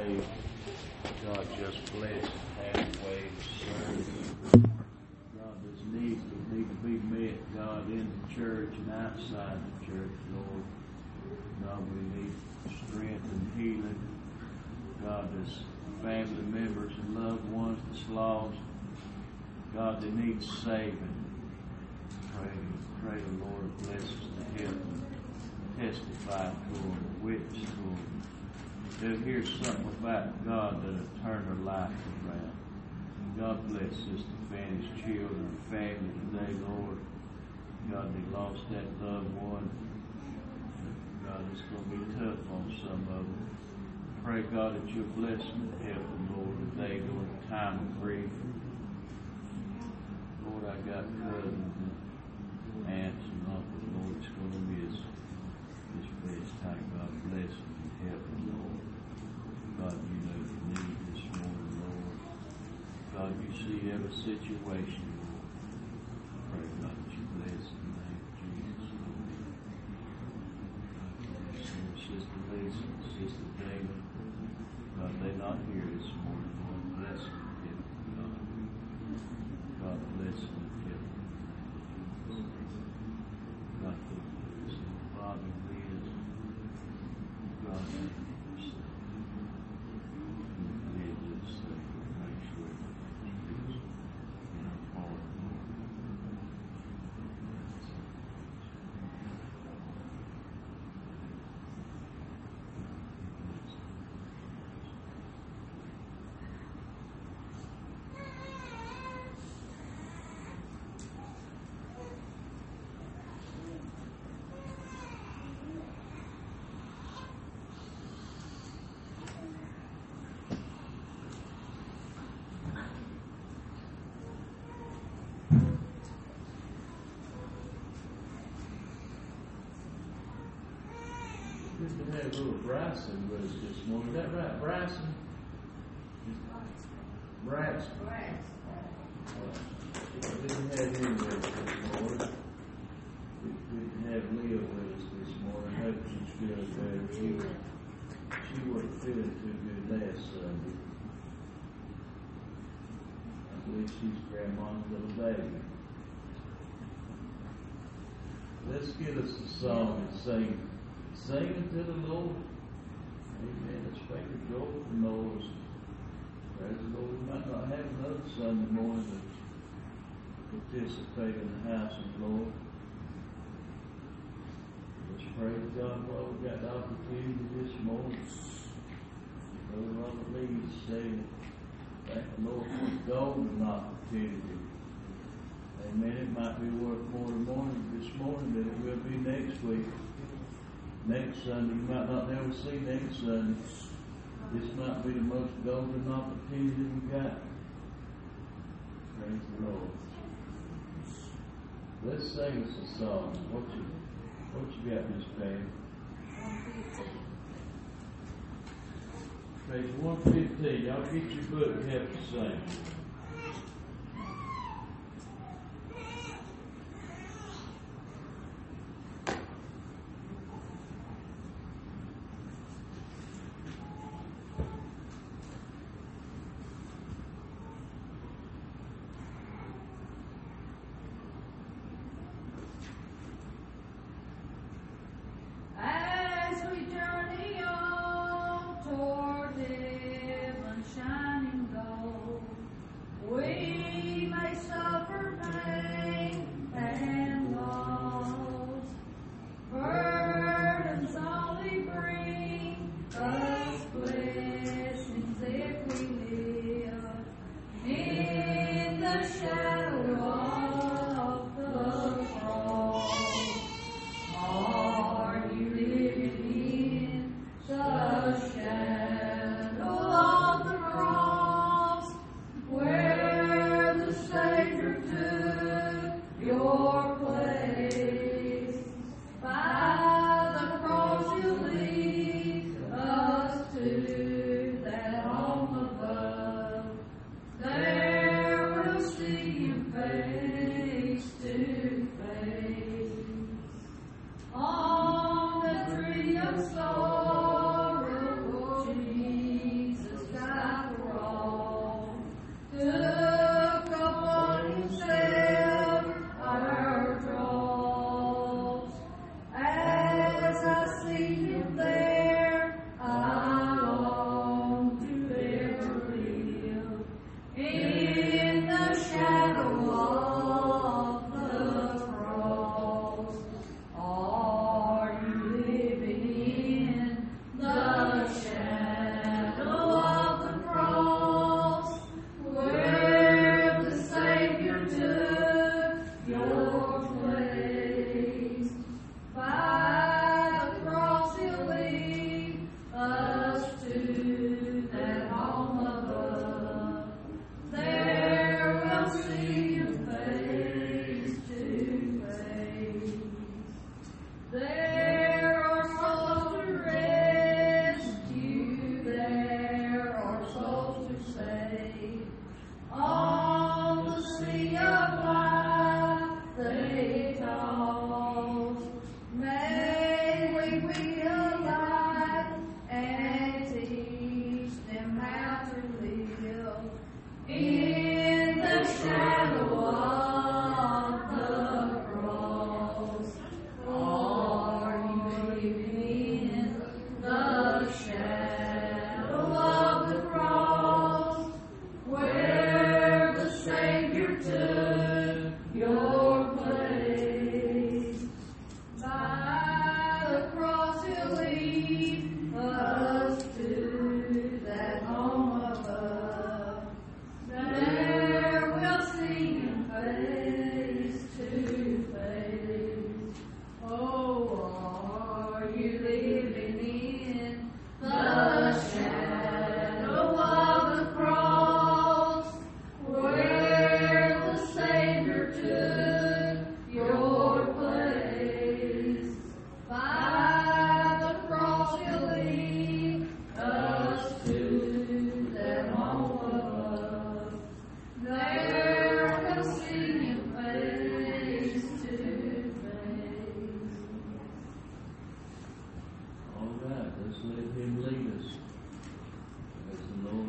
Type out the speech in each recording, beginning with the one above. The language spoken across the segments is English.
today. God, just bless and have a way to serve. God, there's needs that need to be met, God, in the church and outside the church, Lord. God, we need strength and healing. God, there's family members and loved ones that's lost. God, they need saving. Pray the Lord bless us to help them testify to them, witness to them. They'll hear something about God that'll turn their life around. God bless Sister Fanny's children and family today, Lord. God, they lost that loved one. God, it's going to be tough on some of them. Pray, God, that you'll bless them and help them, Lord, today during the time of grief. Lord, I got cousins and aunts and uncles, Lord, it's going to miss this best time. God, bless them and help them, Lord. God, you know the need this morning, Lord. God, you see every situation, Lord. Pray, God, that you bless in the name of Jesus, Lord. Sister Lisa and Sister Damon, God, they're not here this morning, Lord. Bless them and help them, God. God, bless them and help them. God, bless them. Father, Liz, God, good to have little Bryson with us this morning. Is that right, Bryson? Bryson. We didn't have him with us this morning. We didn't have Leah with us this morning. I hope she's feeling better. She wasn't feeling too good last Sunday. I believe she's grandma's little baby. Let's get us a song and sing. Singing to the Lord. Amen. Let's make a joyful noise. Praise the Lord. We might not have another Sunday morning to participate in the house of the Lord. Let's praise God while we got the opportunity this morning. Brother Robert Lee said, thank the Lord for the golden opportunity. Amen. It might be worth more this morning than it will be next week. Next Sunday, you might not never see next Sunday. This might be the most golden opportunity we got. Praise the Lord. Let's sing us a song. What you got, Miss Pam? Page 115. Y'all get your book and help us sing. On the tree of sorrow, Jesus. Are you living in the shadow of the cross, where the Savior took your place? By the cross He'll lead us to that home above. There we'll see Him face to face. There are souls to rescue, there are souls to save. On the sea of life they toss. May we be alive and teach them how to live in the shadow of the cross. Are you living in the shadow of the cross, where the Savior took your place? By the cross He'll lead us to that home above. There we'll see Him face to face. Oh, are you living in the shadow of the cross, where the Savior took your place? By the cross He'll lead us to that home above. There we'll see Him face to face. All right, let's let Him lead us. As the Lord,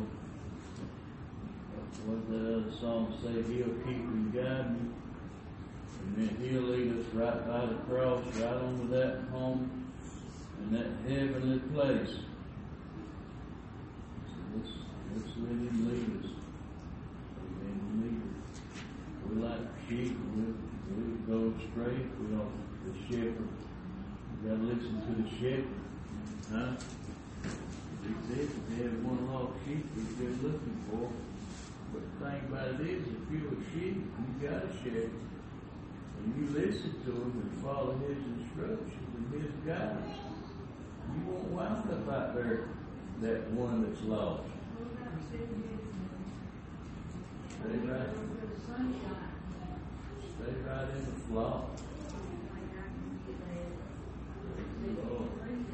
what that other song say, He'll keep and guide me. And then He'll lead us right by the cross, right onto that home, in that heavenly place. So let's let Him lead us. Amen. Lead us. We're like sheep, we'll go straight. We don't, the shepherd. You gotta listen to the shepherd. Huh? He said if they have one lost sheep he's been looking for. But the thing about it is, if you're a sheep, you got a shepherd. And you listen to him and follow his instructions and his guidance, you won't wind up out there, that one that's lost. Stay right in the flock. Praise the Lord.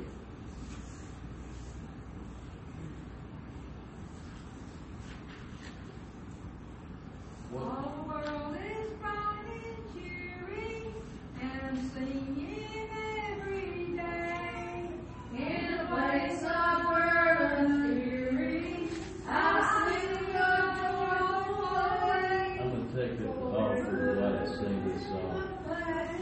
All the world is bright and cheery and singing every day. In a place of burden fury, I sing your joyful way. I'm going to take the offering while I sing this song.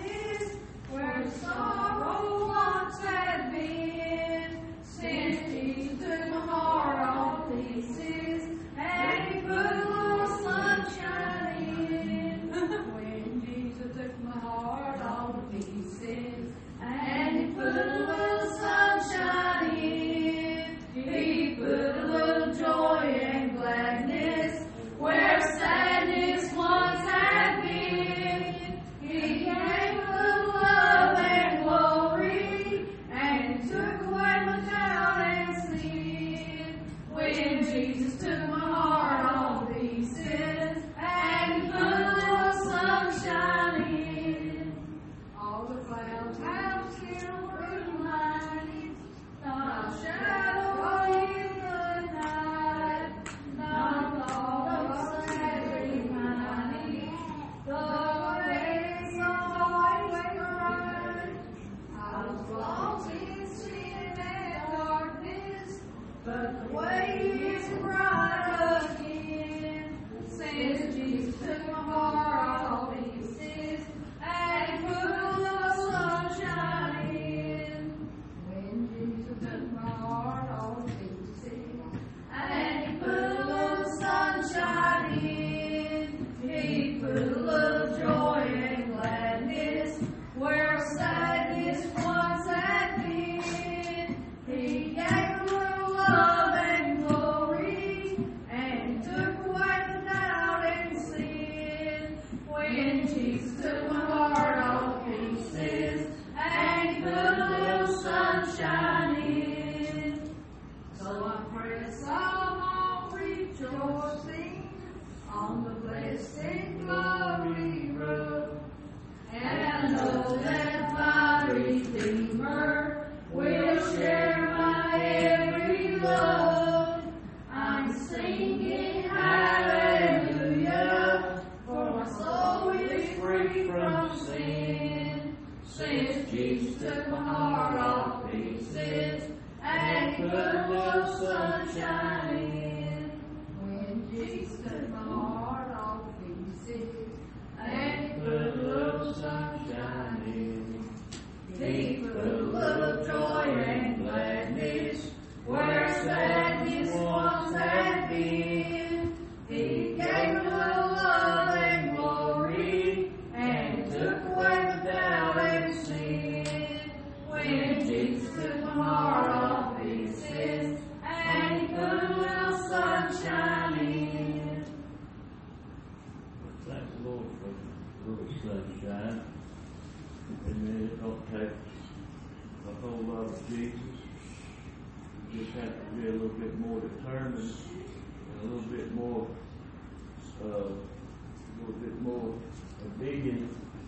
sun shining. So I press on rejoicing on the blessed glory road, and I know that my Redeemer will share my every load. I'm singing hallelujah, for my soul is free from sin. Since Jesus took my heart off pieces and he put a little sunshine in. When Jesus took my heart off pieces and he put a little sunshine in. He put a little joy and gladness where sadness once had been. He gave a little love and glory and took away the doubt and sin. When Jesus took my heart off pieces and he put a little sunshine in. Thank the Lord for a little sunshine. And then it don't take a whole lot of Jesus. You just have to be a little bit more determined and a little bit more obedient.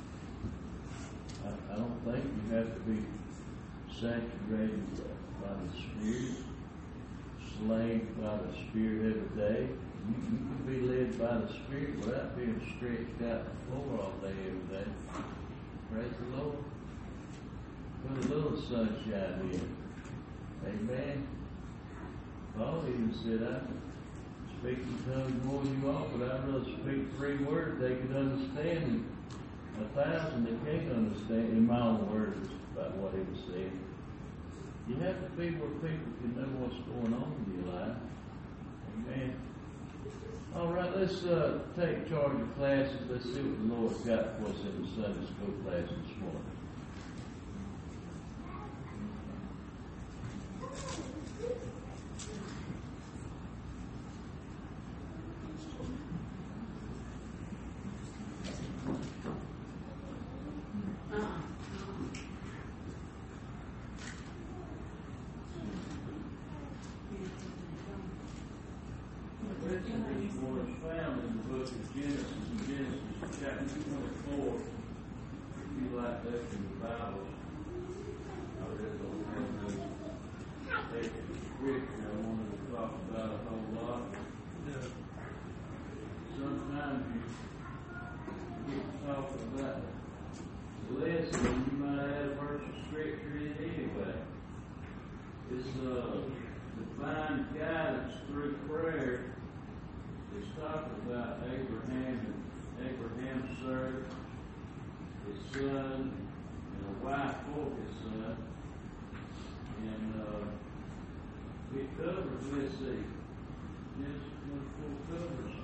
I don't think you have to be saturated by the Spirit, slaved by the Spirit every day. You can be led by the Spirit without being stretched out the floor all day every day. Praise the Lord. Put a little sunshine in. Amen. Paul even said, I speak in tongues more than you all, but I'd rather speak 3 words they can understand than 1,000 they can't understand. In my own words, about what he was saying. You have to be where people can know what's going on in your life. Amen. All right, let's take charge of classes. Let's see what the Lord's got for us in the Sunday school class this morning. Found in the book of Genesis, in Genesis chapter 24. If you like that in the Bible, I really don't have to take the scripture. I wanted to talk about a whole lot. Sometimes you get to talk about the lesson, you might add a verse of scripture in anyway. It's divine guidance through prayer. It's talking about Abraham and Abraham served his son and a wife for his son. And it covers, let's see, Genesis 24 covers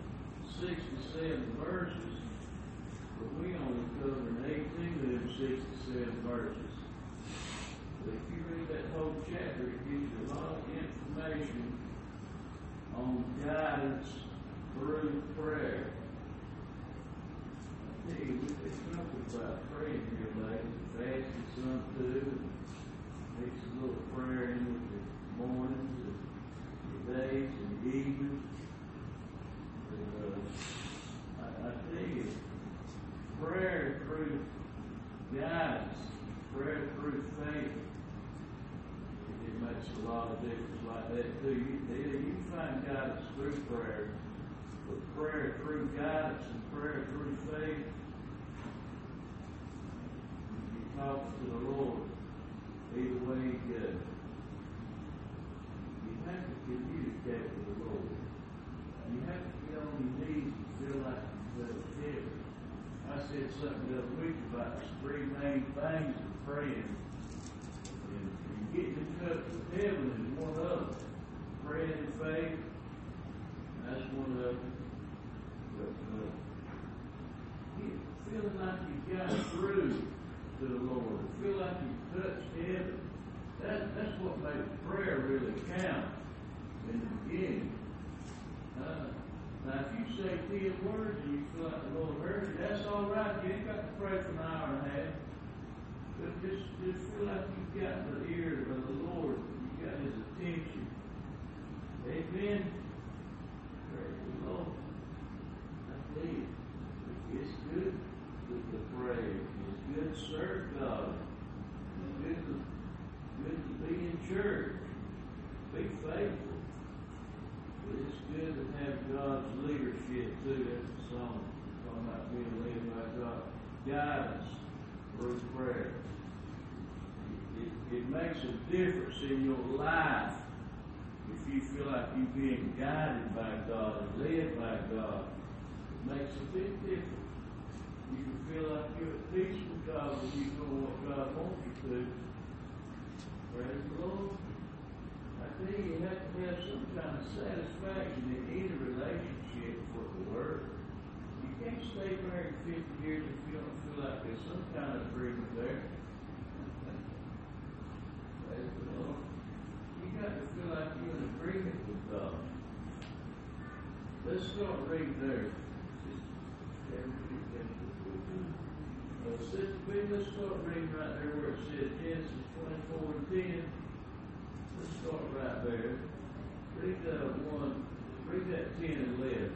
67 verses, but we only cover 18 of them 67 verses. But if you read that whole chapter, it gives you a lot of information on guidance through prayer. I tell you, we've been talking about praying here lately, fasting some too, mix a little prayer in with the mornings, the days, and the evenings. I tell you, prayer through guidance, prayer through faith, it makes a lot of difference like that too. You find guidance through prayer, but prayer through guidance and prayer through faith, you talk to the Lord either way you go. You have to communicate with the Lord. You have to get on your knees and feel like you're heaven. I said something the other week about the 3 main things of praying. And getting in touch with heaven is one of them. Praying in faith, that's one of them. But feeling like you got through to the Lord, feel like you touched heaven, that's what makes prayer really count in the beginning. Now, if you say 10 words and you feel like the Lord heard you, that's all right. You ain't got to pray for an hour and a half. But just feel like you've got the ear guidance through prayer. It makes a difference in your life if you feel like you're being guided by God and led by God. It makes a big difference. You can feel like you're at peace with God when you know what God wants you to. Praise the Lord. I tell you, you have to have some kind of satisfaction in any relationship with the Word. You can't stay married 50 years if you don't feel like there's some kind of agreement there. Praise the Lord. You got to feel like you're in agreement with God. Let's start reading there. Sister B, let's start reading right there where it says Genesis 24 and 10. Let's start right there. Read that 10 and 11.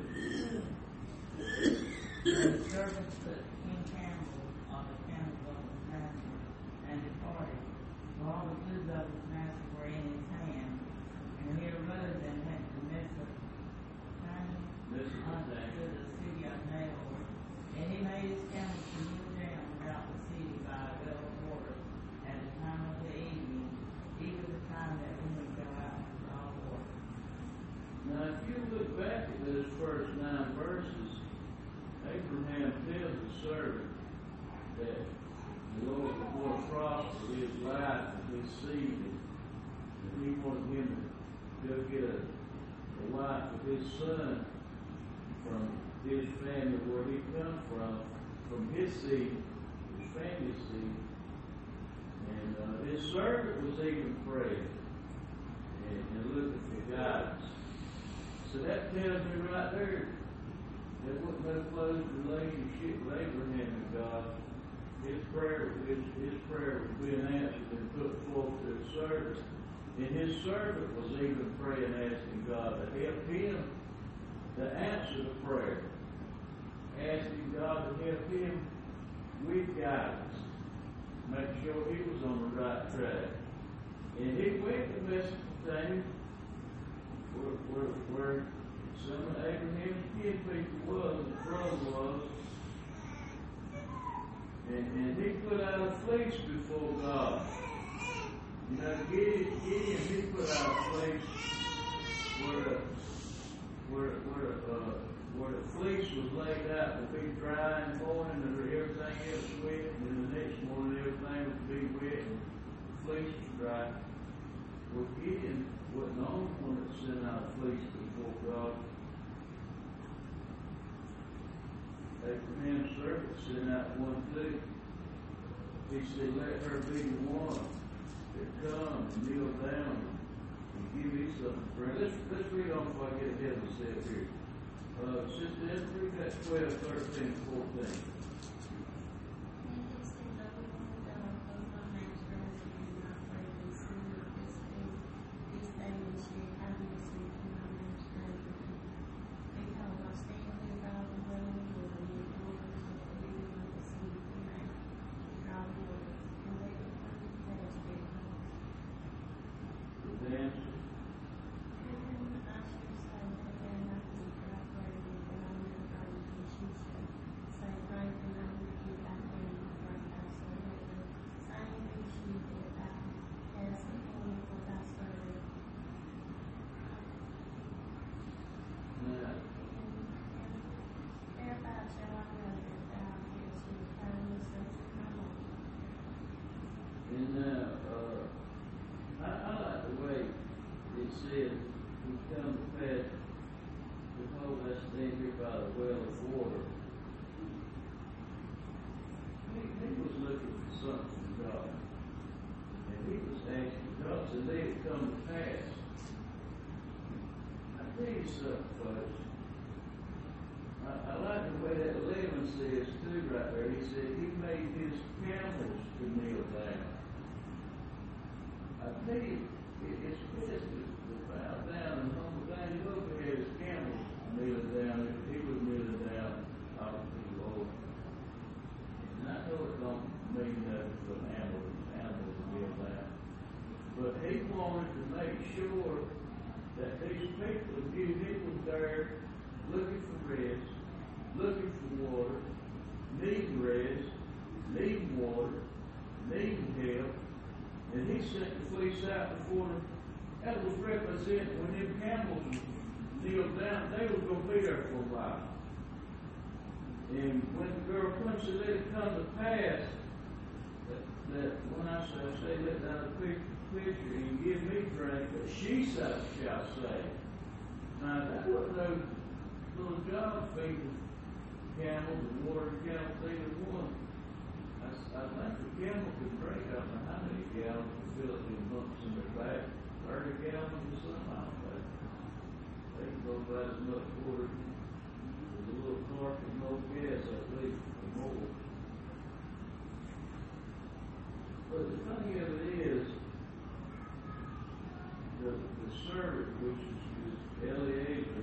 The servant put 10 candles on the candles of his master and departed. For all the goods of his master were in his hand. And he arose and went to Mesopotamia to the city of Nahor. And he made his camels to kneel down without the city by a well of water at the time of the evening, even the time that when we go out to draw water. Now, if you look back at those first 9 verses, Abraham tells the servant that the Lord was going to prosper his life and his seed, and he wanted him to go get a wife of his son from his family where he come from his seed, his family's seed. And his servant was even praying and looking for guidance. So that tells me right there there wasn't no close relationship with Abraham and God. His prayer was being answered and put forth to his servant. And his servant was even praying, asking God to help him to answer the prayer. Asking God to help him with guidance. Make sure he was on the right track. And he went to Mesopotamia where some of Abraham's kid people was, the brother was. And he put out a fleece before God. You know, Gideon, he put out a fleece where the fleece was laid out to be dry in the morning and everything else wet, and then the next morning everything would be wet and the fleece was dry. Well, Gideon wasn't the only one that sent out a fleece before God. Abraham's servant sent out one too. He said, let her be the one that come and kneel down and give me something to pray. Let's read on before I get ahead of myself here. Sister Esther, read that 12, 13, 14. I like the way that 11 says too right there. He said he made his camels to kneel down. I tell you, it's best to bow down and humble down. You look at his camels kneeling down. He was kneeling down talking to the Lord. And I know it don't mean nothing for animals to kneel down. But he wanted to make sure that these people knew he was there looking for rest, looking for water, needing rest, needing water, needing help, and he sent the fleece out before them. That was representing when them camels kneeled down, they was going to be there for a while. And when the girl comes, she let it come to pass that when I say let down the pitcher and give me drink, but she shall say. Now that wasn't no little job feeding camels and water camels, either one. I think the camel could drink, I don't know how many gallons to fill up them bumps in their back, 30 gallons or something, I don't know. They can go about as much water as a little car can hold gas, I believe, or more. But the thing of it is, the servant, which is Eliezer,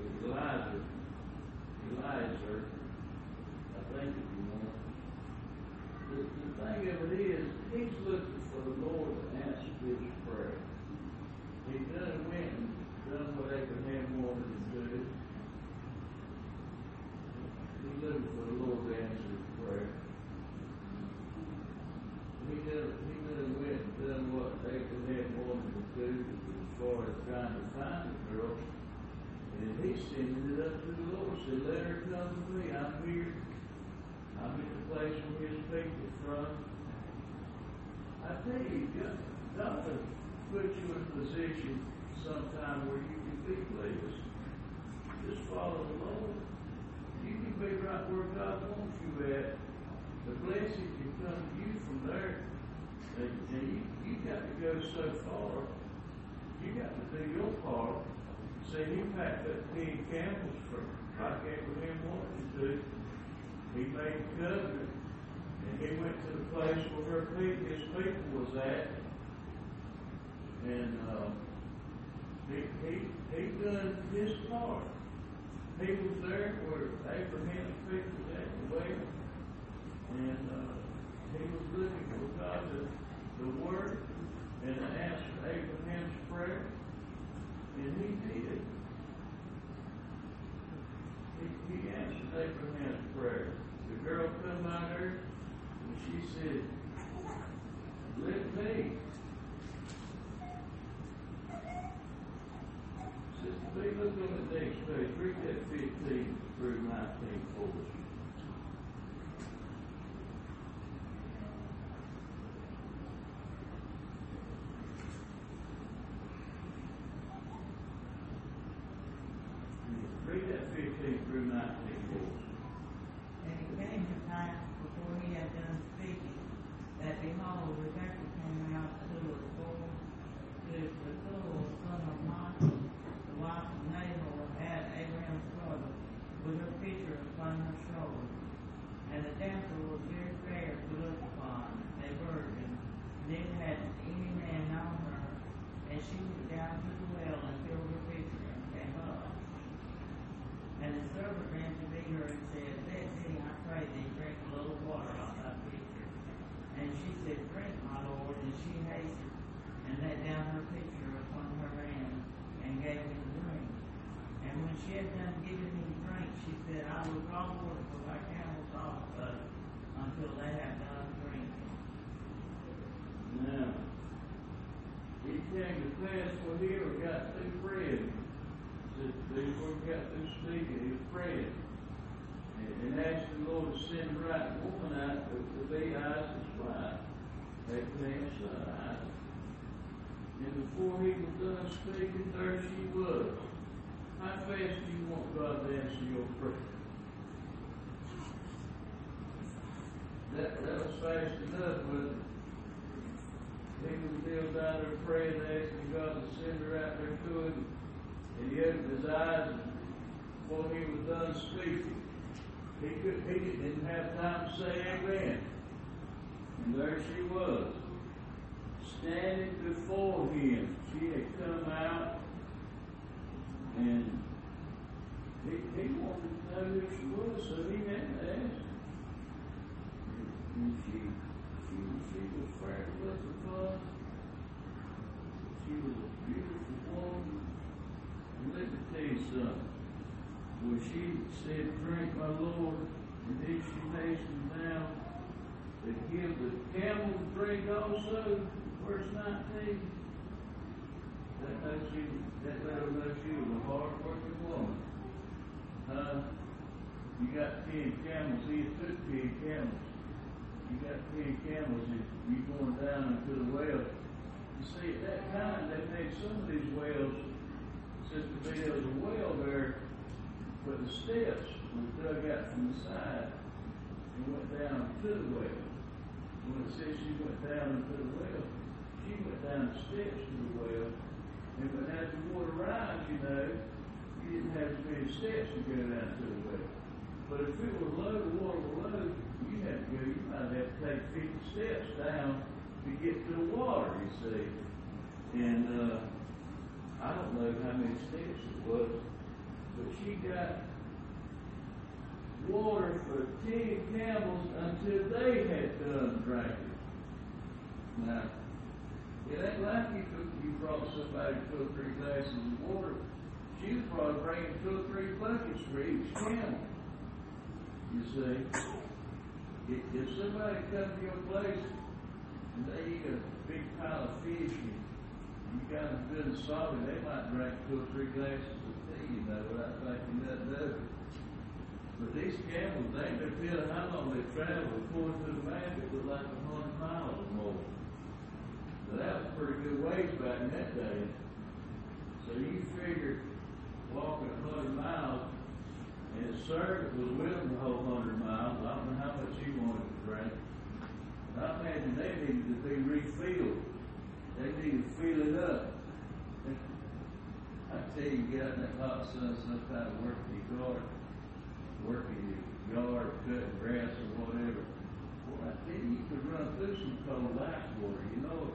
Elijah, I think if you want. The thing of it is, he's looking for the Lord to answer his prayer. He done went and done what Abraham wanted to do. He's looking for the Lord to answer his prayer. He done went and done what Abraham wanted to do as far as trying to find the girl. And he sent it up to the Lord, said, let her come to me. I'm here. I'm in the place where his people from. I tell you, God will put you in a position sometime where you can be blessed. Just follow the Lord. You can be right where God wants you at. The blessing can come to you from there. And you got to go so far. You got to do your part. See, he packed up 10 camels for like Abraham wanted to do. He made a covenant, and he went to the place where his people was at, and he done his part. He was there where Abraham's people was at the well, and he was looking for God to work and to answer Abraham's prayer, and he did. He answered Abraham's prayer. The girl come out there and she said, let me. Sister B, look on the next page. Read that 15 through 19 for us. Read that 15 through 19 for us. And it came to pass before he had done speaking, that behold, Rebekah came out to Bethuel, son of Milcah, the wife of Nahor, had Abraham's brother, with her pitcher upon her shoulder. And the damsel was very fair to look upon, a virgin, neither had any man known her. And she went down to the well and filled her pitcher and came up. And the servant ran to meet her and said, let me, I pray thee, drink a little water out of thy pitcher. And she said, drink, my lord. And she hastened and let down her pitcher upon her hand and gave him drink. And when she had done giving him drink, she said, I will draw water for thy camels also until they have done drinking. Now, it came to pass when he got through praying. These were got through speaking, he was praying. And asked the Lord to send the right woman out to be Isaac's wife. Abraham's son, Isaac. And before he was done speaking, there she was. How fast do you want God to answer your prayer? That was fast enough, wasn't it? He was still down there praying, asking God to send her out there to him. And he opened his eyes before he was done speaking. He didn't have time to say amen. And there she was, standing before him. She had come out, and he wanted to know who she was, so he had to ask her. And she was fair to look upon. She was a beautiful woman. And let me tell you something. When she said, drink, my Lord, and then she hastened down They give the camel drink also, verse 19. That let them know she was a hard-working woman. You got 10 camels. He took 10 camels. You got 10 camels and you going down into the well. You see, at that time, they made some of these wells, since there was a well there, but the steps were dug out from the side and went down to the well. When it says she went down into the well, she went down the steps to the well. And when as the water rise, you didn't have as many steps to go down to the well. But if it was low, the water was low, you might have to take 50 steps down to get to the water, you see. And I don't know how many steps it was, but she got water for 10 camels until they had done drinking. Now, it ain't like you brought somebody 2 or 3 glasses of water. She was probably bringing 2 or 3 buckets for each camel. You see, if somebody comes to your place and they eat a big pile of fish and you got them good and solid, they might drink 2 or 3 glasses of tea, without thinking nothing of it. But these camels, they ain't no telling how long they travel. According to the map, it was like 100 miles or more. So that was a pretty good ways back in that day. So you figure walking 100 miles, and his servant was willing to hold 100 miles. I don't know how much he wanted to drink. I imagine they needed to be refilled. They needed to fill it up. I tell you, get out in that hot sun sometime, working your garden, cutting grass or whatever. Boy, I tell you, you could run through some cold ice water, you know it.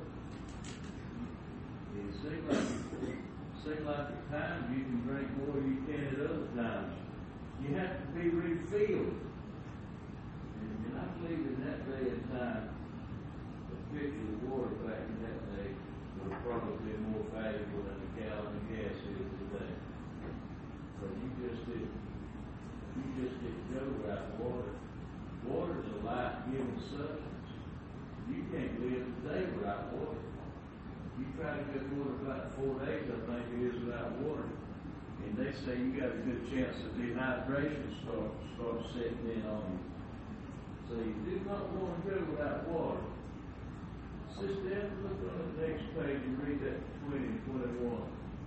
It seems like at times you can drink more than you can at other times. You have to be refilled. And I believe in that day and time, a pitcher of water back in that day would have probably been more valuable than a gallon of gas is today. But you just didn't go without water. Water is a life-giving substance. You can't live today without water. You try to get water about 4 days, I think it is, without water. And they say you got a good chance of dehydration start setting in on you. So you do not want to go without water. Sister Ed, look on the next page and read that 20 and 21.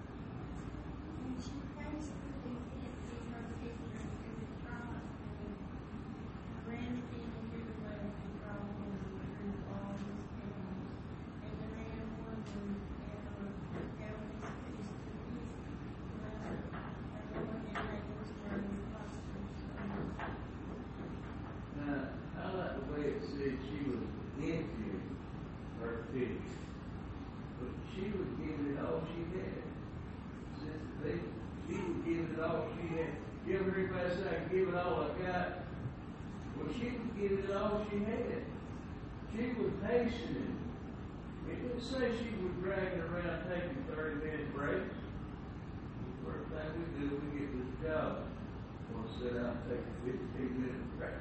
Give it all I got. Well, she was giving it all she had. She was hastening. It didn't say she was dragging around taking 30-minute breaks. The first thing we do, we get this job. We're going to sit down and take a 15-minute break.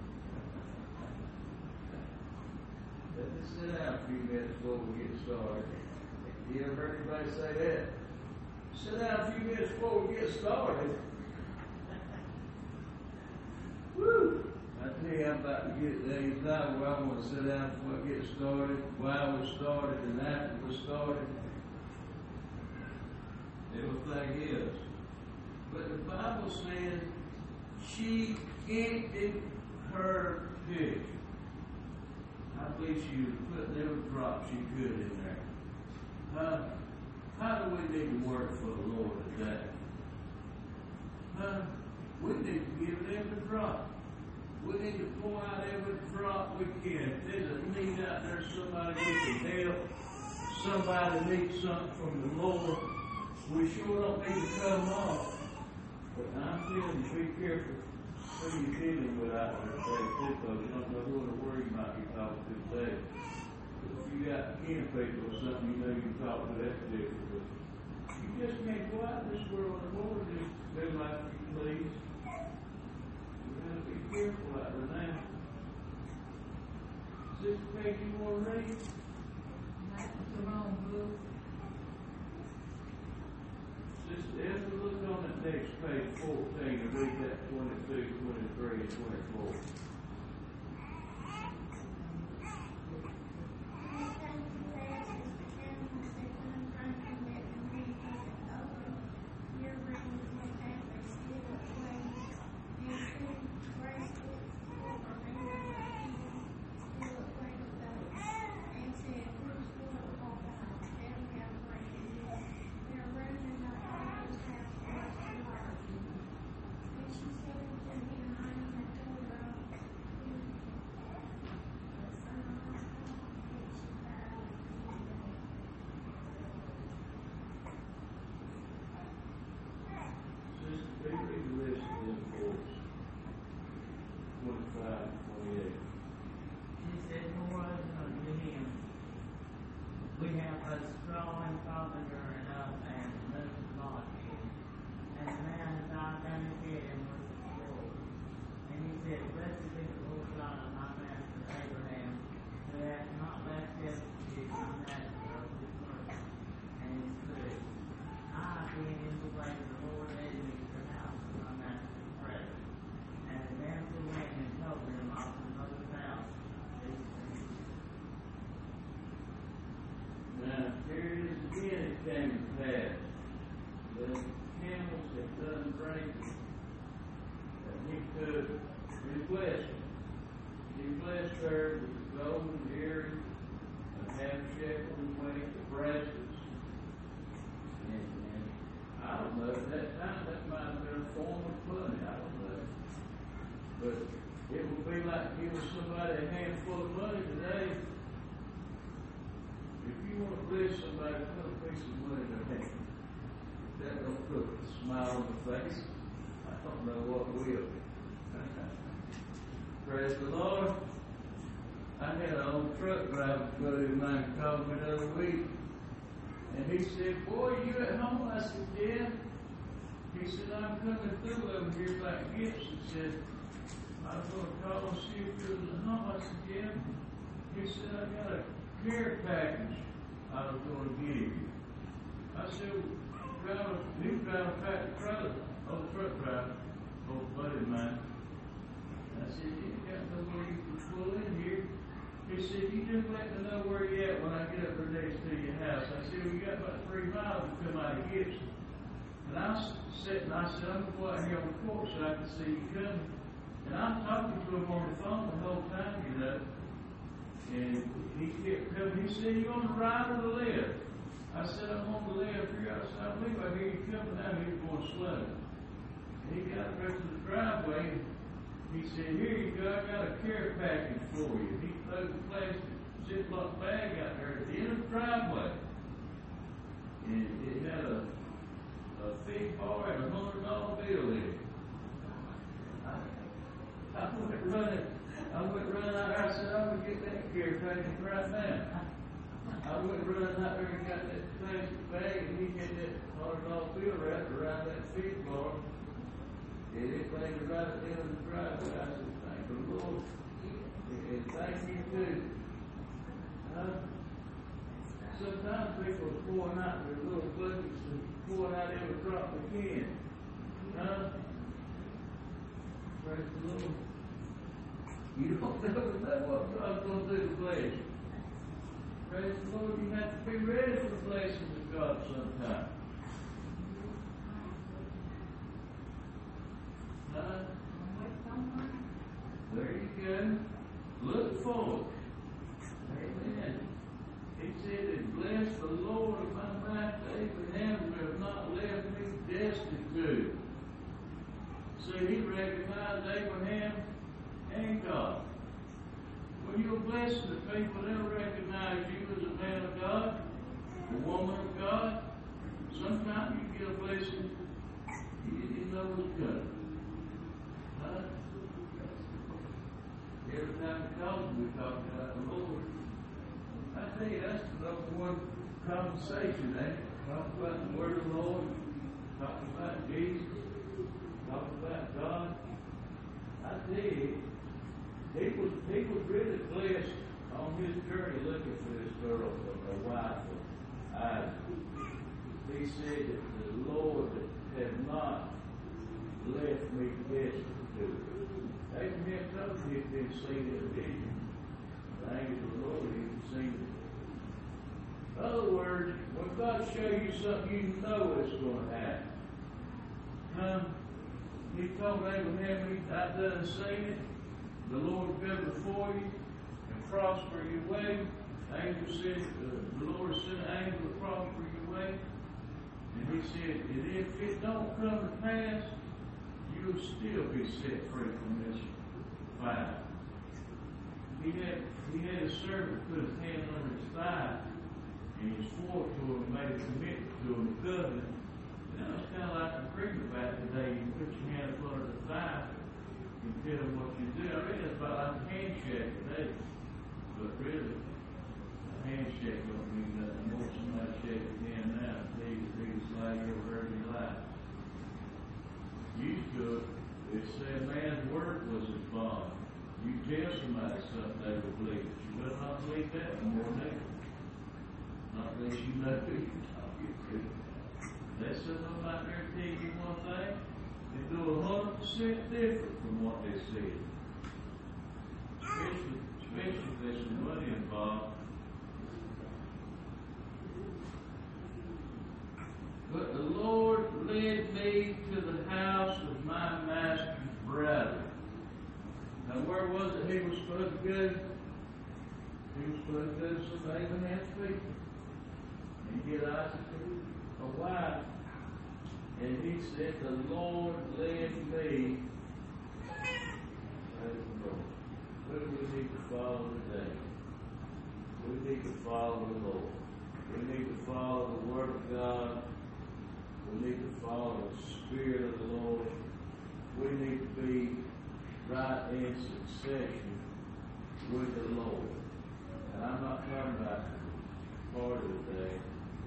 Let us sit down a few minutes before we get started. You ever heard anybody say that? Sit down a few minutes before we get started. Woo! I tell you, I'm about to get there. It's not where I want to sit down before I get started, while we started, and after we started. Everything is. But the Bible says she emptied her dish. I believe she was putting every drop she could in there. How do we need to work for the Lord today? We need to give it every drop. We need to pour out every drop we can. If there's a need out there, somebody we can help, somebody needs something from the Lord, we sure don't need to cut them off. But I'm telling you, be careful who you're dealing with out there today, too, because you don't know who in the world you might be talking to today. But if you got kin people or something, you know you can talk to, that's different. But you just can't go out in this world and Lord just do like you please. Be careful out there now. Sister Peggy, you want to read? That's the wrong book. Sister Esther, look on that next page, 14, and read that 22, 23, and 24. Came to pass, the camels had done drinking, and he took and blessed her. He blessed her with a golden earring, a half shekel in weight, the bracelets. And I don't know, at that time that might have been a form of money, I don't know. But it would be like giving somebody a handful of money today. If you want to bless somebody, put a piece of money in their hand. That don't put a smile on the face. I don't know what will. Praise the Lord. I had an old truck driver buddy of mine call me the other week. And he said, "Boy, you at home?" I said, "Yeah." He said, "I'm coming through over here by gifts." He said, "I was going to call and see if you was at home." I said, "Yeah." He said, "I got a care package I was going to give you." I said, he was driving a tractor trailer, old truck driver, old buddy of mine. I said, "You ain't got nowhere you can pull in here." He said, "You just let me know where you at when I get up there next to your house." I said, "Well, you got about 3 miles to come out of Gibson." And I said, "I'm going to go out here on the porch so I can see you coming." And I'm talking to him on the phone the whole time, you know. And he kept coming. He said, "You on the right or the left?" I said, "I'm on the left here." I said, "I believe I hear you coming out here going slow." And he got up to the driveway. He said, "Here you go, I got a care package for you." He threw the plastic Ziploc bag out there at the end of the driveway. And it had a big bar and a $100 bill in it. I went running out there. I said, "I'm going to get that care package right now." I went running out there and got that plastic bag, and he had that $100 bill wrapped around that big bar. And it laid right at the end of the driveway. I said, "Thank the Lord." And thank you too. Sometimes people are pouring out their little buckets and pouring out every drop they can. Praise the Lord. You don't never know what God's going to do to bless you. Praise the Lord. You have to be ready for the blessings of God sometime. There you go. Look forward. Amen. He said, "And bless the Lord of my master Abraham, who have not left me destitute." See, he recognized Abraham and God. When you're blessing the people, they'll recognize you as a man of God, a woman of God. Sometimes you get a blessing you didn't know was coming. Every time we talk, we talk about the Lord. I tell you, that's the number one conversation, eh? Talk about the Word of the Lord, talk about Jesus, talk about God. I tell you, he was really blessed a on his journey looking for this girl, a wife of Isaac, he said that the Lord had not left me desperate to it. Abraham told him he'd been seen in a vision. The angel of the Lord had seen it. In other words, when God shows you something, you know it's going to happen. He told Abraham, I've done seen it. The Lord will go before you and prosper your way. Angel said, the Lord sent an angel to prosper your way. And he said, and if it don't come to pass, you'll still be set free from this fire. He had a servant put his hand on his thigh, and he swore to him and made a commitment to him, a covenant. Now it's kind of like a preacher back today. You put your hand up under the thigh and tell them what you do. I mean, it's about like a handshake today. But really, a handshake don't mean nothing more. Somebody shake your hand now and tell you the biggest lie you ever heard in your life. Used to it said man's word was his bond. You tell somebody something they will believe it. You better not believe that no more than that. Not unless you know who you're talking to. That's something out there tell you one thing and do 100% different from what they said. Especially if there's some money involved. But the Lord led me to the house of my master's brother. Now where was it he was supposed to go? He was supposed to go to some Abraham's people and get Isaac a wife. And he said, the Lord led me. Who do we need to follow today? We need to follow the Lord. We need to follow the Word of God. We need to follow the Spirit of the Lord. We need to be right in succession with the Lord. And I'm not talking about part of the day.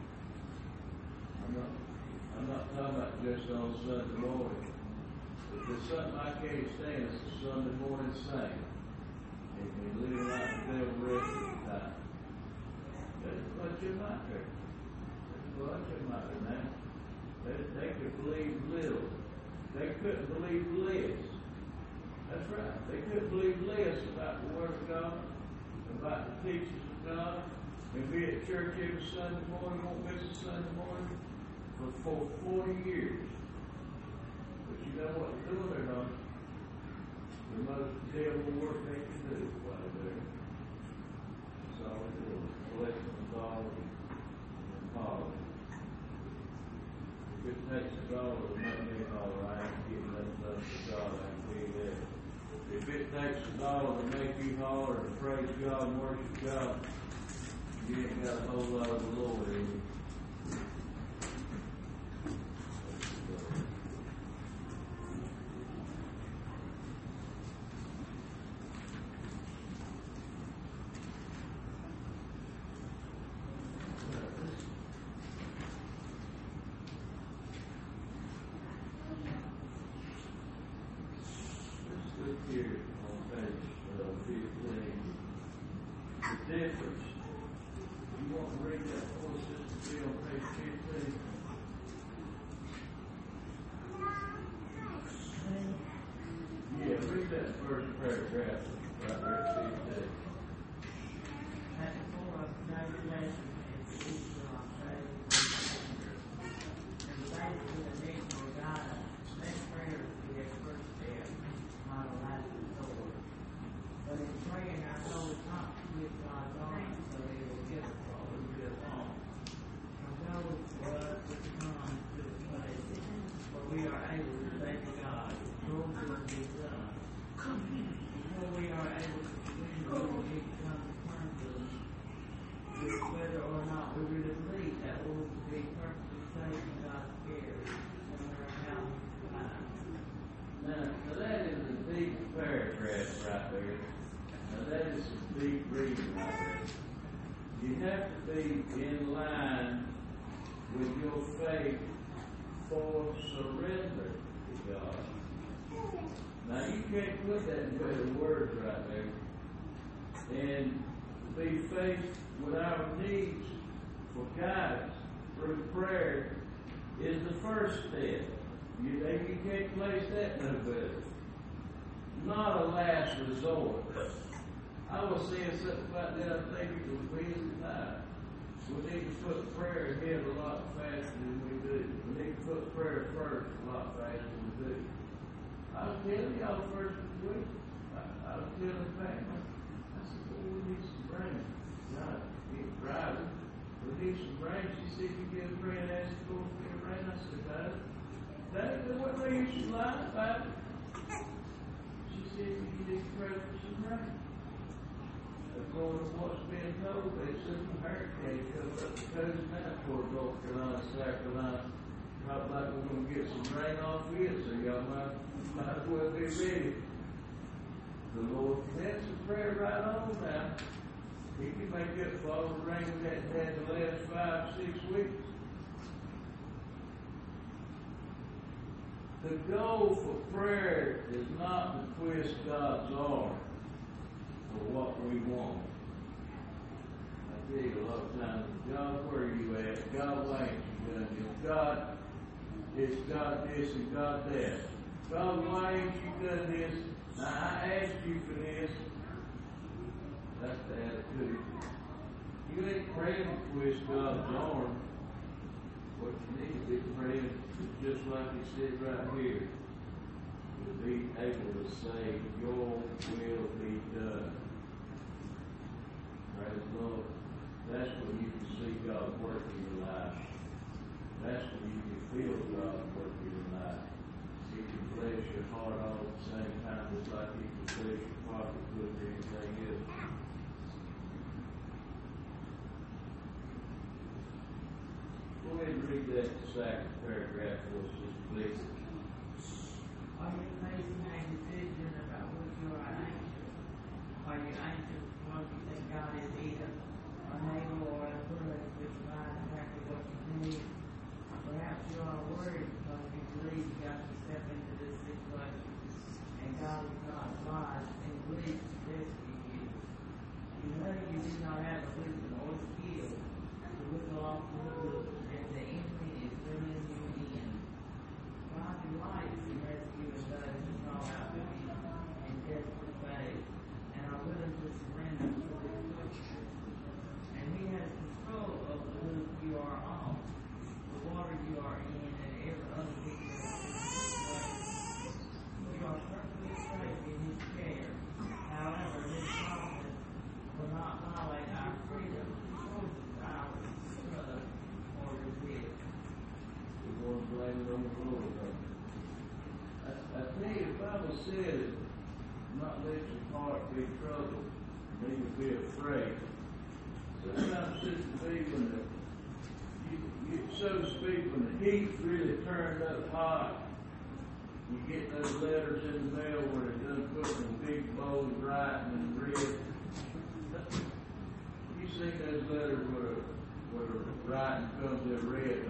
I'm not talking about just on Sunday morning. If there's something I can't stand, it's a Sunday morning singing. And living like the devil the rest of the time. There's a bunch of them out there. There's a bunch of them out there now. They could believe little. They couldn't believe less. That's right. They couldn't believe less about the Word of God, about the teachings of God, and be at church every Sunday morning, won't miss a Sunday morning for 40 years. But you know what they're doing? They're not the most terrible work they can do while they're there. That's all they do. Collecting the dollars and hollering. If it takes a dollar to make me holler, I ain't getting nothing else for God, I can tell you that. If it takes a dollar to make you holler and praise God and worship God, you ain't got a whole lot of the Lord in you. Here on page 15. The difference. You want to read that for us, Sister B, on page 15? Yeah, read that first paragraph right there at 15. And for us, congratulations and peace on and thanks to the name of God. Make prayer to be a first step. Not a last resort. But in praying, our soul is not to give God's arm, so He will give us what we really want. And those for us to come to the place where we are able to say to God, Your will be done. Before we are able to believe, we will need to come to terms with whether or not we really believe that we will be perfectly safe in God's care, no matter how time. Now that is a deep paragraph right there. Now that is some deep reading right there. You have to be in line with your faith for surrender to God. Now you can't put that in better words right there. And be faced with our needs for guidance through prayer is the first step. You can't place that no better. Not a last resort. I was saying something about that. I think it was Wednesday night. We need to put prayer ahead a lot faster than we do. We need to put prayer first a lot faster than we do. I was telling y'all first week. I was telling the family. I said, "Boy, we need some rain." God, it's driving. We need some rain. She said, "You get a prayer and ask for rain." I said, "God, that ain't what they used to lie about it." She said, "You need to pray for some rain." According to what's being told, they said a hurricane coming up the coast now toward North Carolina, South Carolina. Probably like we're going to get some rain off here, so y'all might as well be ready. The Lord can answer prayer right on now. He can make up for all the rain we had the last 5-6 weeks. The goal for prayer is not to twist God's arm for what we want. I tell you a lot of times, God, where are you at? God, why ain't you done this? God, it's God this and God that. God, why ain't you done this? Now, I asked you for this. That's the attitude. You ain't praying to twist God's arm. What you need to be praying is just like it said right here. To be able to say, "Your will be done." Praise the Lord. That's when you can see God work in your life. That's when you can feel God work in your life. He can bless your heart all at the same time, just like He can bless your pocketbook or anything else. Go ahead and read that second paragraph for us, please. Are you facing a decision about which you are anxious? Are you anxious because you think God is either unable or unwilling to provide exactly what you need? Perhaps you are worried because you believe you got to step into this situation, and God is not wise and believes to rescue you. You know you do not have the wisdom or skill to whistle off the hood, and the enemy is bringing you in. God delights in rescuing those who call out to Him in desperate faith and are willing to surrender to His wishes. And He has control over the hood you are on, the water you are in, and every other detail of your situation. You are perfectly safe in His care. However, His promise will not violate our freedom to choose ours, trust, or resist. We want to blame it on the Lord. I tell you, the Bible said, "Not let your heart be troubled, neither be afraid." Sometimes it's to be when so to speak, when the heat's really turned up hot, you get those letters in the mail where they done put in big bold writing in red. You see those letters where the writing comes in red,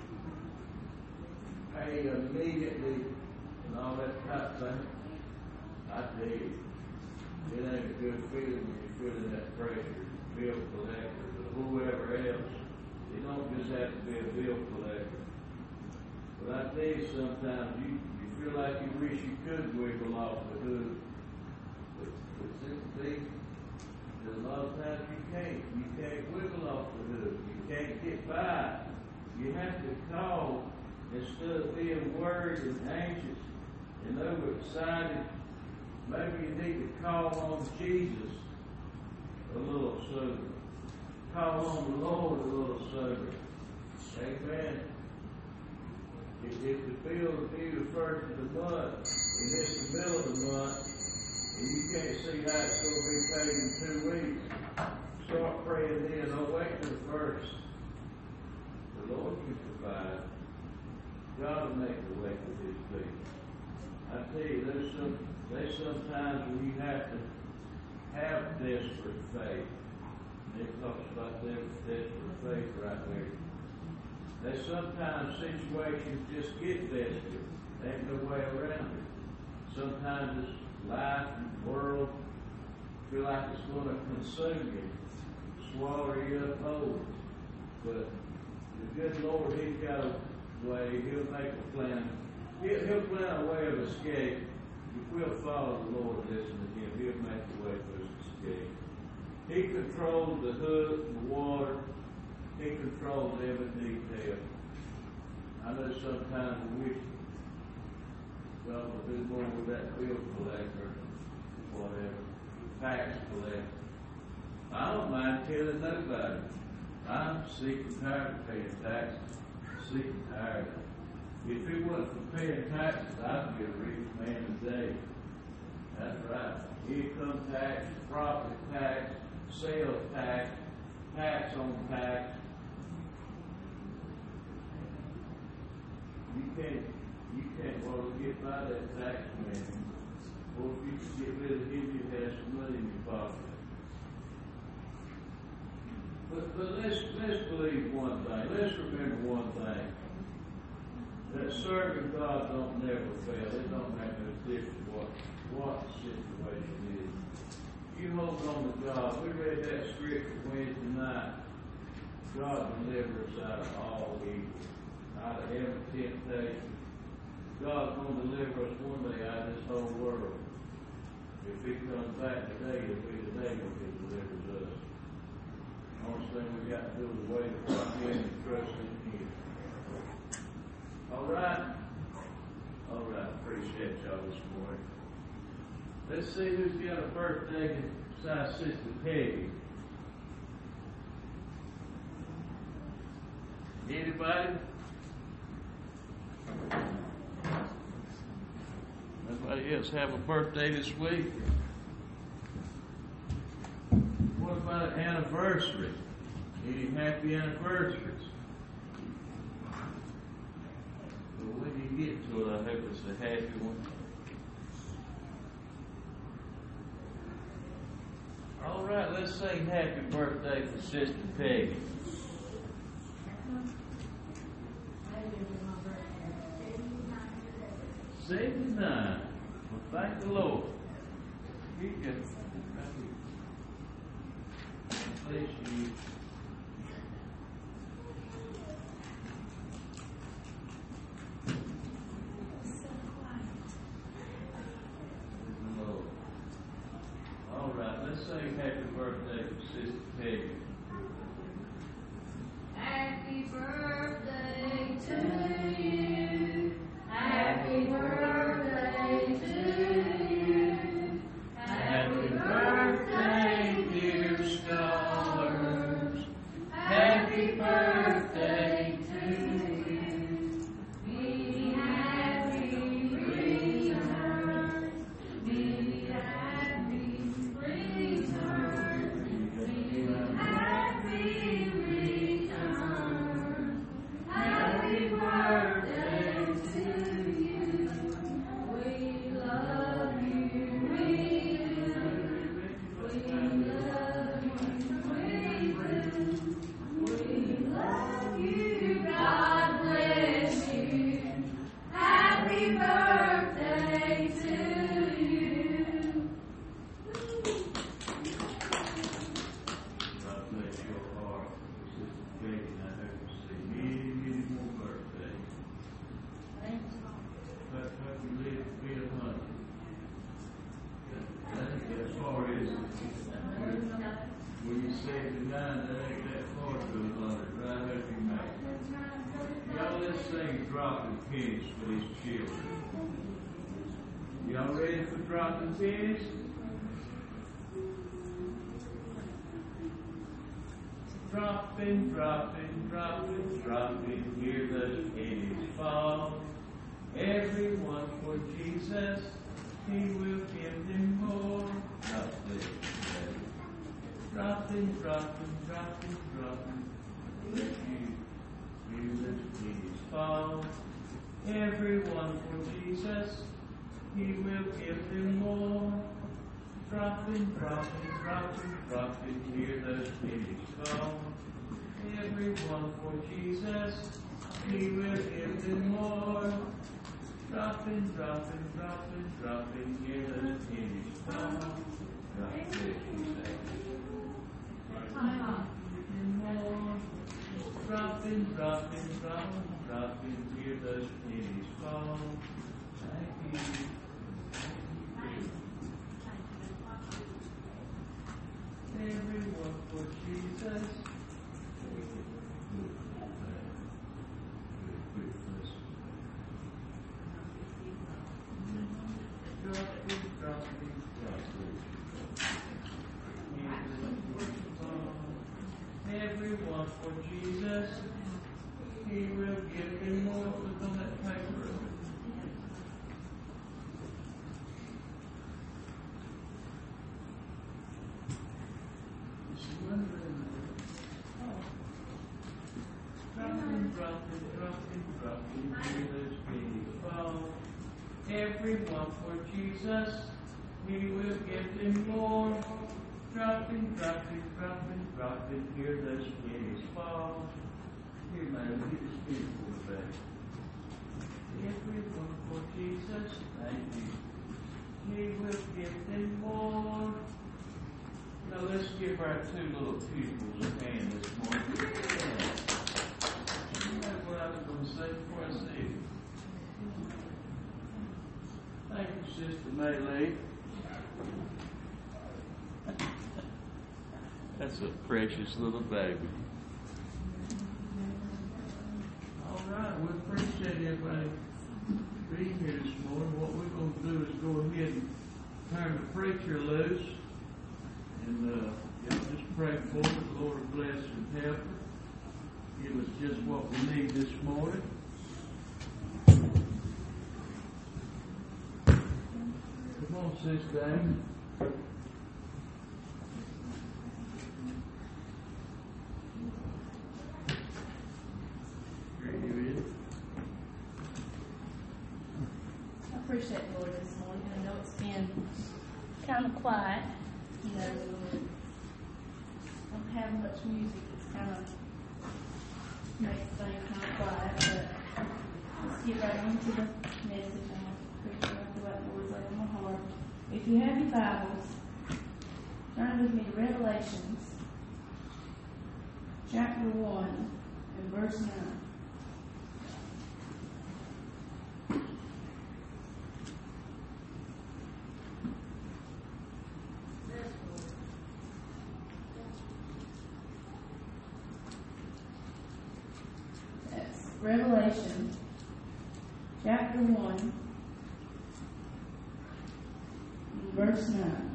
pay immediately and all that type of thing. I tell you, it ain't a good feeling when you're feeling that pressure, bill collector or whoever else. You don't just have to be a bill collector. But I tell you, sometimes you feel like you wish you could wiggle off the hood. But see, there's a lot of times you can't. You can't wiggle off the hood. You can't get by. You have to call instead of being worried and anxious and overexcited. Maybe you need to call on Jesus a little sooner. Call on the Lord a little sooner. Amen. If the bill is due the first of the month, and it's the middle of the month, and you can't see how it's going to be paid in 2 weeks, start praying then. Don't wait till the first. The Lord can provide. God will make a way for His people. I tell you, there's sometimes when you have to have desperate faith. It talks about desperate faith right there. There's sometimes situations just get desperate. There ain't no way around it. Sometimes it's life and the world feel like it's going to consume you. swallow you up whole. But the good Lord, He's got a way. He'll make a plan. He'll plan a way of escape. If we'll follow the Lord, listen to Him, He'll make a way for us to escape. He controls the hood, the water. He controls every detail. I know sometimes we wish God would do more with that bill collector, whatever, tax collector. I don't mind telling nobody. I'm sick and tired of paying taxes. Sick and tired of it. If it wasn't for paying taxes, I'd be a rich man today. That's right. Income tax, property tax, sales tax, tax on tax. You can't well get by that tax man. Or if you could get rid of him, you'd have some money in your pocket. But let's believe one thing. Let's remember one thing. That serving God don't never fail. It don't make no difference what the situation is. You hold on to God. We read that scripture Wednesday night. God delivers us out of all evil, out of every temptation. God's going to deliver us one day out of this whole world. If He comes back today, it'll be the day when He delivers us. The only thing we got to do is wait upon Him and trust in Him. All right? All right. Appreciate y'all this morning. Let's see who's got a birthday besides Sister Peggy. Anybody? Anybody else have a birthday this week? What about an anniversary? Any happy anniversaries? Well, when you get to it, I hope it's a happy one. All right, let's sing happy birthday for Sister Peggy. 79. Well, thank the Lord. He can place you. All right, let's sing happy birthday for Sister Peggy. Happy birthday to you. Happy birthday to you. Happy birthday, dear scholars. Happy birthday to you. Many happy returns. Many happy returns. Many happy returns. Happy birthday to you. We love you. We do. We love you. We do. We love you. God bless you. Happy birthday to you. God bless your heart, Sister Peggy, and I hope to see many, many more birthdays. But hope you live to be 100. As far as when you say goodnight, that ain't that far to 100, but I hope you make it. Y'all, let's sing Dropping Pennies for these children. Y'all ready for Dropping Pennies? Dropping, dropping, dropping, dropping, hear those pennies fall. Everyone for Jesus, He will give them more. Dropping, dropping, dropping, dropping, let you hear those pennies fall. Everyone for Jesus, He will give them more. Dropping, dropping, dropping, dropping, hear those pennies fall. Everyone for Jesus, He will give them more. Dropping, dropping, dropping, dropping, hear those pennies fall. God bless you, Dropping, dropping, dropping, dropping, hear those pennies fall. Thank you. Everyone for Jesus. Dropping, dropping, dropping. Everyone for Jesus. He will give him more. Look on that paper. Dropping, dropping, dropping, dropping. Hear those pennies fall. Everyone for Jesus. He will give him more. Dropping, dropping, dropping, dropping. Hear those pennies fall. Here, man, get this penny for the back. Everyone for Jesus. Thank you. He will give them more. Now let's give our two little pupils a hand this morning. Yeah. You know what I was going to say before I say it. Thank you, Sister Maylee. That's a precious little baby. All right, we appreciate everybody being here this morning. What we're going to do is go ahead and turn the preacher loose. And y'all just pray for her. The Lord will bless and help her. Give us just what we need this morning. Come on, Sister Amy. I appreciate the Lord this morning. I know it's been kind of quiet. You know, don't have much music. It's kind of makes things kind of quiet. But let's get right into the message. I'm going to preach after what the Lord's laid on my heart. If you have your Bibles, turn with me to Revelations, chapter 1 and verse 9. Revelation, chapter 1, verse 9.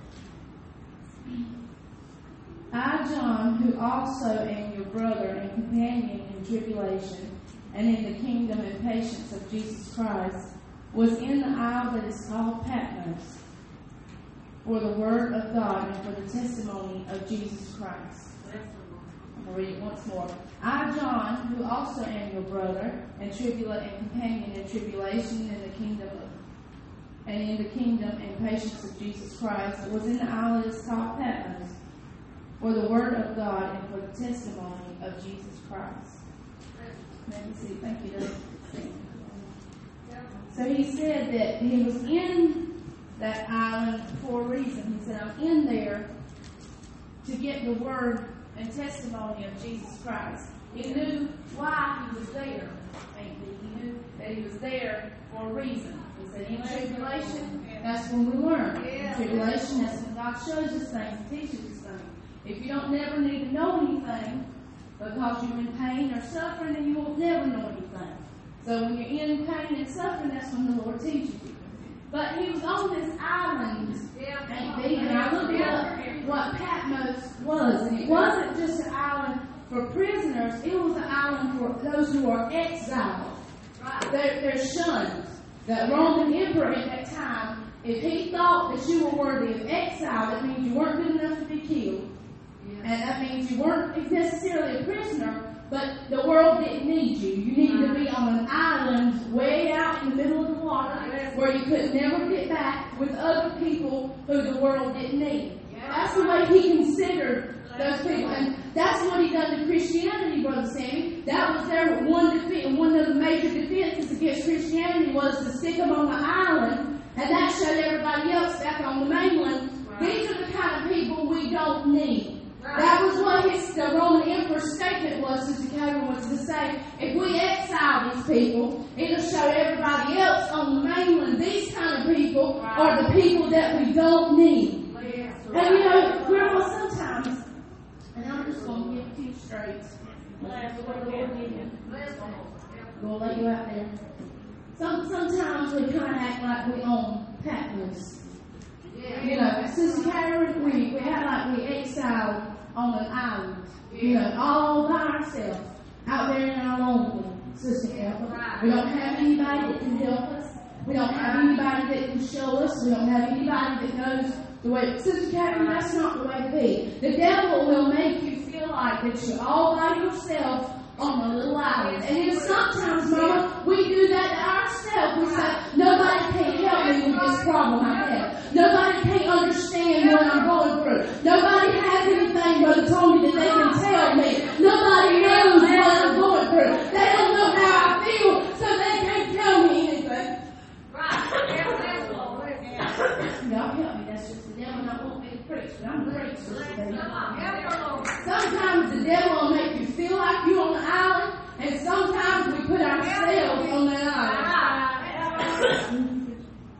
I, John, who also am your brother and companion in tribulation and in the kingdom and patience of Jesus Christ, was in the isle that is called Patmos, for the word of God and for the testimony of Jesus Christ. I'll read it once more. I, John, who also am your brother and companion in tribulation and in the kingdom and patience of Jesus Christ, was in the isle that is called Patmos, for the word of God and for the testimony of Jesus Christ. Let me see. Thank you, Doug. So he said that he was in that island for a reason. He said, I'm in there to get the word and testimony of Jesus Christ. He knew why he was there. He knew that he was there for a reason. He said, in tribulation, that's when we learn. In tribulation, that's when God shows us things and teaches us things. If you don't never need to know anything because you're in pain or suffering, then you won't never know anything. So when you're in pain and suffering, that's when the Lord teaches you. But he was on this island, and I looked up what Patmos was, and it wasn't just an island for prisoners, it was an island for those who are exiled. They're shunned. The Roman emperor at that time, if he thought that you were worthy of exile, that means you weren't good enough to be killed. And that means you weren't necessarily a prisoner, but the world didn't need you. You needed to be on an island way out in the middle of the water where you could never get back with other people who the world didn't need. That's the way he considered those people. And that's what he done to Christianity, Brother Sammy. That was their one defense. One of the major defenses against Christianity was to stick them on the island, and that showed everybody else back on the mainland. These are the kind of people we don't need. That was what the Roman Emperor's statement was, Sister Karen, was to say, if we exile these people, it'll show everybody else on the mainland these kind of people are the people that we don't need. And you know, Grandma, sometimes, and I'm just going to give it to you straight. We'll let you out there. Sometimes we kind of act like we own Patmos. You know, Sister Karen, we act like we exiled on an island. You know, all by ourselves, out there in our own Sister Karen. We don't have anybody that can help us. We don't have anybody that can show us. We don't have anybody that knows the way. Sister Karen, that's not the way to be. The devil will make you feel like that you're all by yourself on a little island. And then sometimes, Mama, we do that to ourselves. We say, nobody can help me with this problem I have. Nobody can understand what I'm going through. Nobody has anything, Brother Tony, that they can tell me. Nobody knows what I'm going through. They don't know how I feel, so they can't tell me anything. Y'all help me. That's just the devil not want me to preach, but I'm a preacher. Sometimes the devil will make you feel like you're on the island, and sometimes we put ourselves on that island.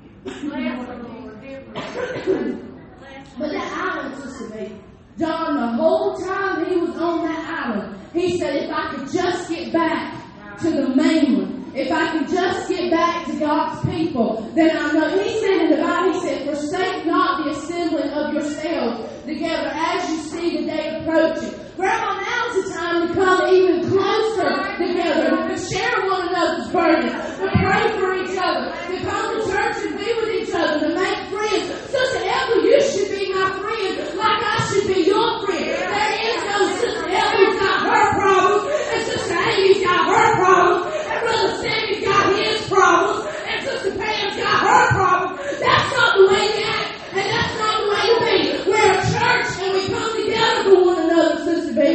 But that island, Sister B, John, the whole time he was on that island, he said, if I could just get back to the mainland, if I could just get back to God's people, then I know. He said in the Bible, he said, forsake not the assembling of yourselves together as you see the day approaching. Grandma, now's the time to come even closer together, to share one another's burdens, to pray for each other, to come to church and be with each other, to make friends. Sister Ethel, you should be my friend like I should be your friend. There is no Sister Ethel's got her problems, and Sister Amy's got her problems, and Brother Sammy's got his problems, and Sister Pam's got her problems. That's not the way to act, and that's not the way to be. We're a church, and we come together for one another, Sister B.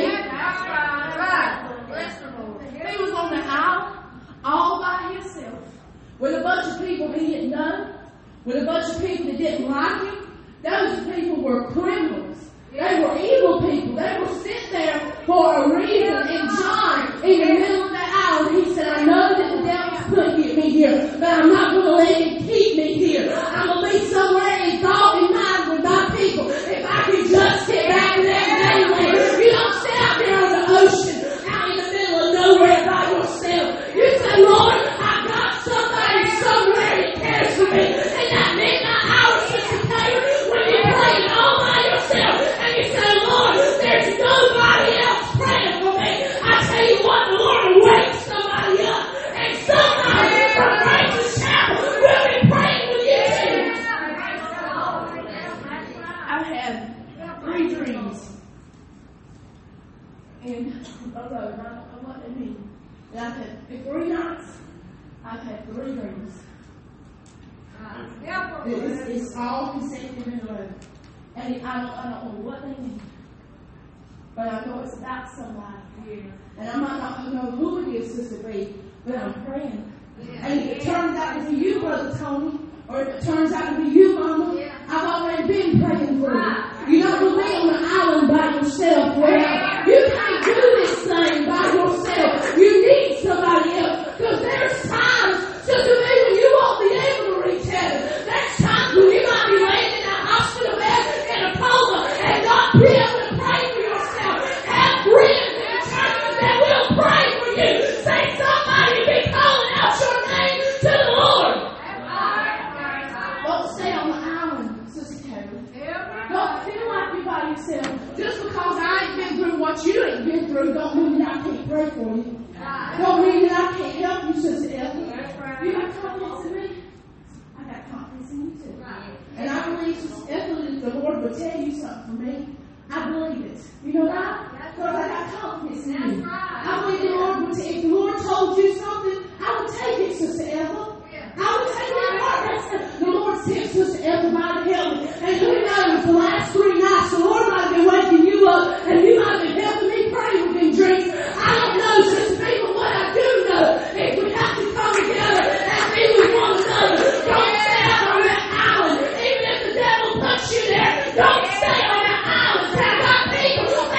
He was on the island all by himself with a bunch of people he didn't know, with a bunch of people that didn't like him. Those people were criminals. They were evil people. They were sent there for a reason. And John, in the middle of that island, he said, I know that the devil's putting me here, but I'm not going to let him keep me here. I'm going to be somewhere in thought and mind with my people. If I could just get back to that mainland. You don't sit out there on the ocean, out in the middle of nowhere by yourself. You say, Lord, I've got somebody somewhere that cares for me. And that midnight hour, Sister Taylor, when you pray all by yourself, and you say, Lord, there's nobody else praying for me. I tell you what, the Lord will wake somebody up, and somebody from Grace's Chapel will be praying with you too. I've had 3 dreams. And although I don't know what they mean, but I've had in 3 nights, I've had 3 dreams. It's all consecutive in a row. And I don't know what they mean. But I know it's about somebody. And I might not know who it is, Sister B, but I'm praying. And if it turns out to be you, Brother Tony, or if it turns out to be you, Mama, I've already been praying for you. You're not going to be on an island by yourself. Well, you can't do this thing by yourself. You need somebody else. Because there's times, Sister B, when you won't be able to reach heaven. There's times when you might be laying in a hospital bed in a coma and not be able to pray for yourself. Have friends in the church that will pray for you. Say somebody be calling out your name to the Lord. Don't stay on the island, Sister Karen. Don't feel like you're by yourself. Just because I ain't been through what you ain't been through don't mean that I can't pray for you. Don't mean that I can't help you, Sister Ethel. You got confidence in me? I got confidence in you too. And I believe, Sister Ethel, that the Lord will tell you something for me. I believe it. You know why? Because I got confidence in you. I believe the Lord would if the Lord told you something, I would take it, Sister Ethel. I would take it apart. The Lord sent Sister Ethel by to help me. And who knows, the last 3 nights, the Lord might have been waking you up, and you might have been helping me pray with them dreams. I don't know, Sister B, but what I do know is we have to come together and be with one another. Don't stay out on that island. Even if the devil puts you there, don't stay on that island. I got people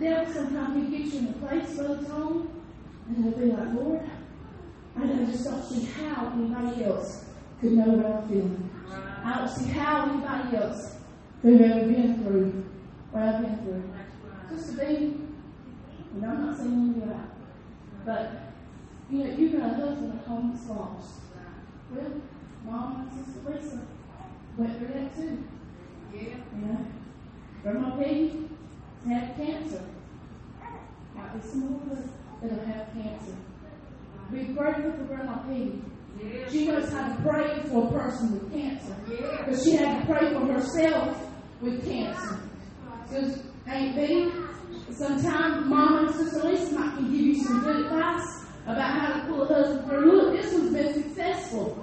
devil, sometimes he gets you in a place, Brother Tom, and he'll be like, Lord, I just don't see how anybody else could know what I'm feeling. I don't see how anybody else could have ever been through what I've been through. Sister B, and I'm not saying you out, but you've got a husband at home that's lost. Well, Mom and Sister Lisa went through that too. Grandma Peggy had cancer. Might be some more that'll have cancer. Be grateful for Grandma Peggy. She knows how to pray for a person with cancer. Because she had to pray for herself with cancer. So, ain't B, sometimes Mama and Sister Lisa might can give you some good advice about how to pull a husband through. Look, this one's been successful.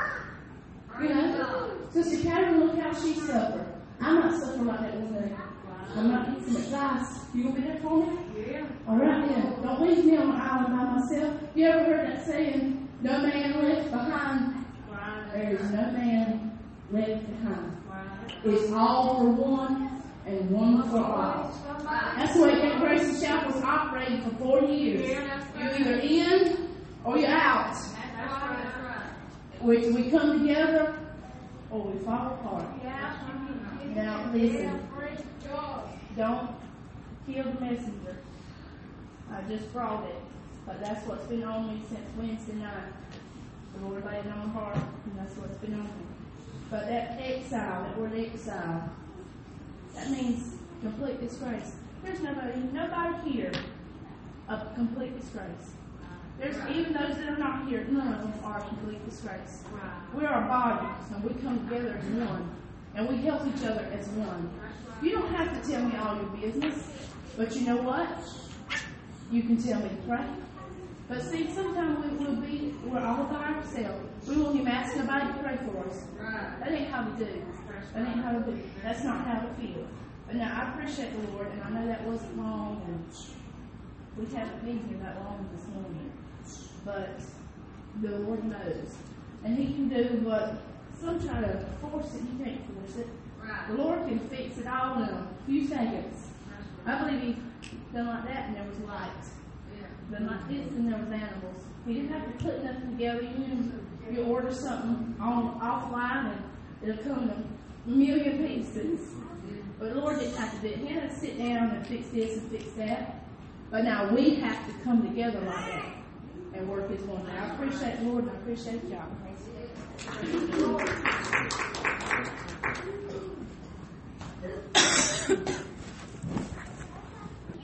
Sister Karen, look how she suffered. I'm not suffering like that one day. I'm not getting some advice. You gonna be there for me? Yeah. All right then. Don't leave me on the island by myself. You ever heard that saying, no man left behind? Right. There is no man left behind. Right. It's all for one and one for all. That's the way Great Grace Chapel's operated for 40 years. You're either in or you're out. That's right. We come together or we fall apart. Now listen. Don't kill the messenger. I just brought it. But that's what's been on me since Wednesday night. The Lord laid it on my heart, and that's what's been on me. But that exile, that word exile, that means complete disgrace. There's nobody here of complete disgrace. There's even those that are not here, none of them are complete disgrace. We're our bodies, and we come together as one, and we help each other as one. You don't have to tell me all your business, but you know what? You can tell me to pray. But see, sometimes we're all by ourselves. We won't even ask nobody to pray for us. That ain't how we do. That ain't how we do. That's not how we feel. But now, I appreciate the Lord, and I know that wasn't long, and we haven't been here that long this morning. But the Lord knows. And He can do what some try to force it. You can't force it. The Lord can fix it all in a few seconds. I believe He done like that, and there was light. Done like this, and there was animals. He didn't have to put nothing together. You order something offline, and it'll come in a million pieces. But the Lord didn't have to do it. He had to sit down and fix this and fix that. But now we have to come together like that and work as one. I appreciate the Lord, and I appreciate y'all.